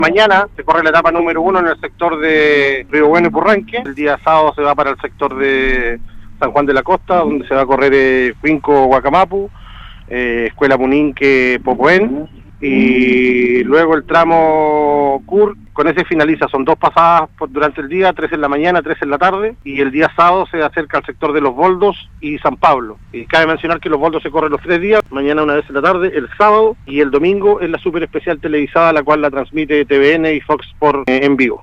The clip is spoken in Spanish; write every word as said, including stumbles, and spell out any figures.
Mañana se corre la etapa número uno en el sector de Río Bueno y Purranque. El día sábado se va para el sector de San Juan de la Costa, donde se va a correr eh, Cuinco Guacamapu, eh, Escuela Puninque Popoén, y luego el tramo C U R. Con ese finaliza, son dos pasadas por, durante el día, tres en la mañana, tres en la tarde, y el día sábado se acerca al sector de Los Boldos y San Pablo. Y cabe mencionar que Los Boldos se corren los tres días, mañana una vez en la tarde, el sábado, y el domingo es la super especial televisada, la cual la transmite T V N y Fox Sport eh, en vivo.